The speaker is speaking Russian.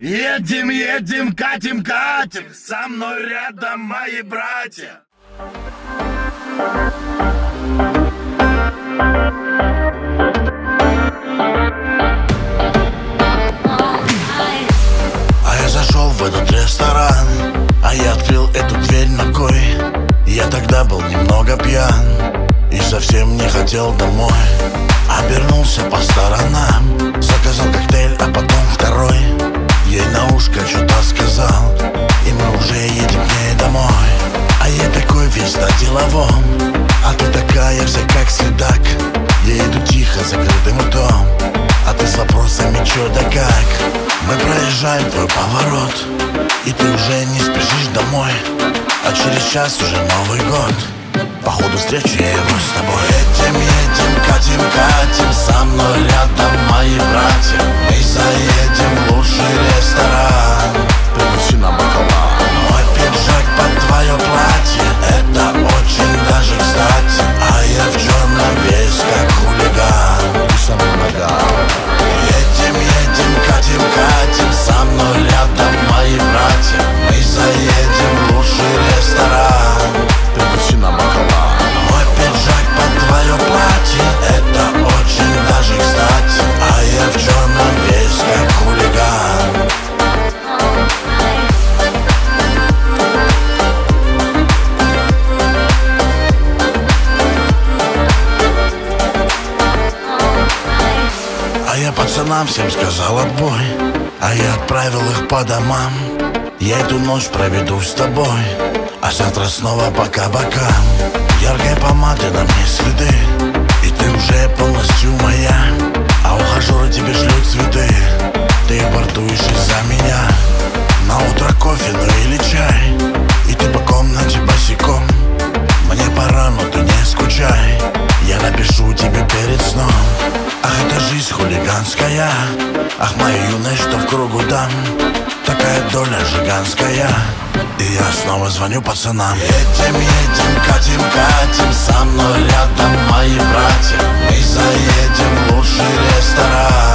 Едем, едем, катим, катим, со мной рядом мои братья. А я зашел в этот ресторан, а я открыл эту дверь ногой. Я тогда был немного пьян и совсем не хотел домой. Обернулся по сторонам, заказал коктейль, а потом второй. Ей на ушко что-то сказал, и мы уже едем к ней домой. А я такой весь на деловом, а ты такая вся как следак. Я иду тихо, закрытым ртом, а ты с вопросами чё да как. Мы проезжаем твой поворот, и ты уже не спешишь домой. А через час уже Новый год, походу встречу я его с тобой. Едем, едем, катим, катим, со мной рядом мои братья. Мы заедем в лучший ресторан, пригласи на бокала. Мой пиджак под твое платье, это очень даже кстати. А я в черном весь как хулиган, ты со мной нога. Едем, едем, катим, катим, со мной рядом мои братья. Мы заедем в лучший ресторан, пригласи на бокала. Мой пиджак под твое платье, это очень даже кстати. А я в черном весь как хулиган. А я пацанам всем сказал отбой, а я отправил их по домам. Я эту ночь проведу с тобой, а завтра снова по кабакам. Яркой помады на мне следы, и ты уже полностью моя. А ухажеры тебе шлют цветы, ты их бортуешь из-за меня. На утро кофе, ну или чай, и ты по комнате босиком. Мне пора, но ты не скучай, я напишу тебе перед сном. Ах, это жизнь хулиганская, ах, моя юность, что в кругу дам. Такая доля жиганская, и я снова звоню пацанам. Едем, едем, катим, катим, со мной рядом мои братья. Мы заедем в лучший ресторан,